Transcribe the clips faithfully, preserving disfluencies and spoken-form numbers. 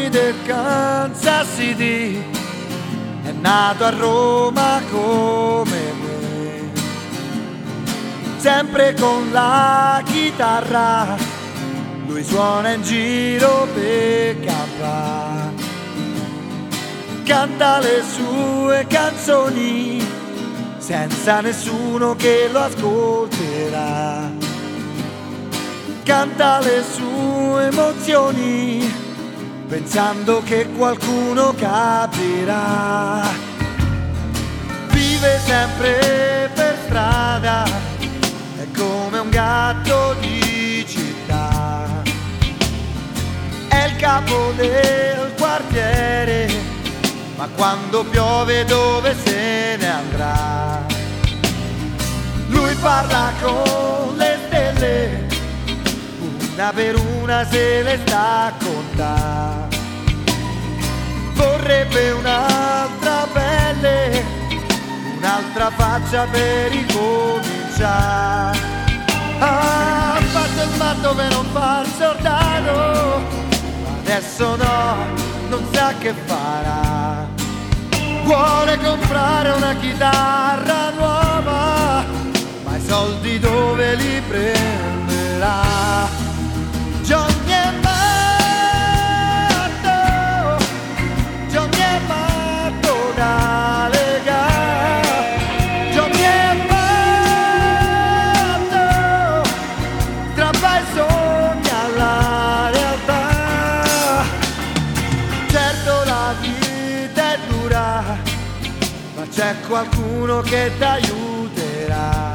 Johnny del Kansas City è nato a Roma come me, sempre con la chitarra lui suona in giro per campare, canta le sue canzoni senza nessuno che lo ascolterà, canta le sue emozioni pensando che qualcuno capirà. Vive sempre per strada, è come un gatto di città, è il capo del quartiere, ma quando piove dove se ne andrà? Lui parla con le stelle, una per una se le sta a contare. Vorrebbe un'altra pelle, un'altra faccia per ricominciare. Ha fatto il matto per non far soldato, ma adesso no, non sa che farà. Vuole comprare una chitarra nuova, ma i soldi dove li prenderà? Johnny è matto, Johnny è matto da Lega, Johnny è matto, strappa i sogni alla realtà. Certo la vita è dura, ma c'è qualcuno che t'aiuterà.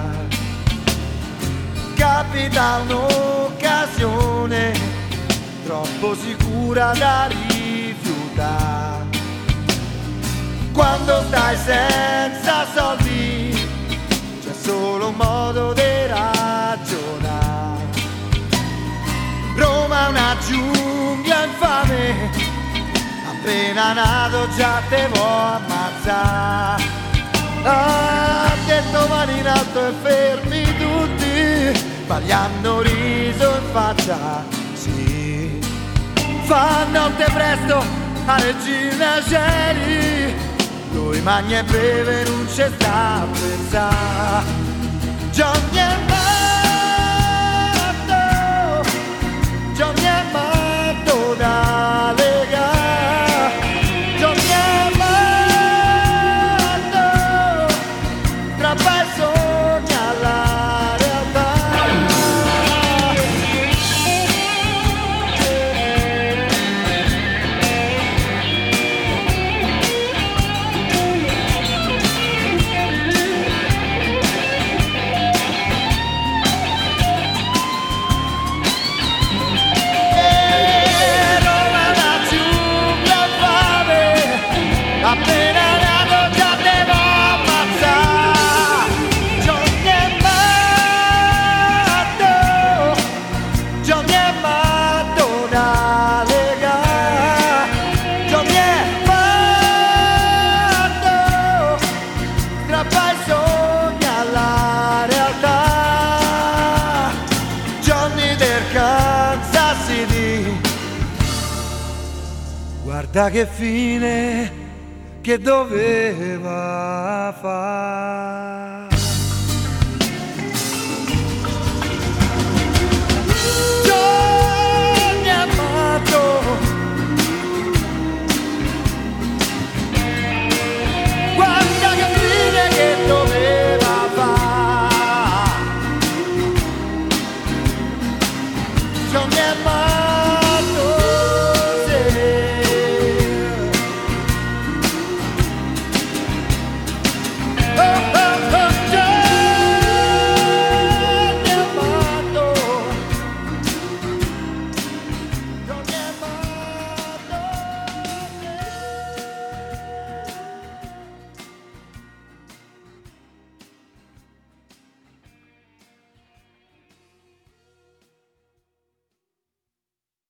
Capita un'occasione troppo sicura da rifiutare, quando stai senza soldi c'è solo un modo di ragionare. Roma è una giungla infame, appena nato già te vuoi ammazzare. Ha detto mani in alto e fermi tutti, ma gli hanno riso in faccia, sì. Fa notte presto a Regina Coeli, lui mangia e beve, non c'è sta a pensare. Johnny è matto, Johnny è matto da Lega, Johnny è matto, strappa i sogni alla realtà. Appena nato già devo ammazzare. Johnny è matto, Johnny è matto da Lega, Johnny è matto, strappa i sogni alla realtà. Johnny del Kansas City, guarda che fine che doveva fare.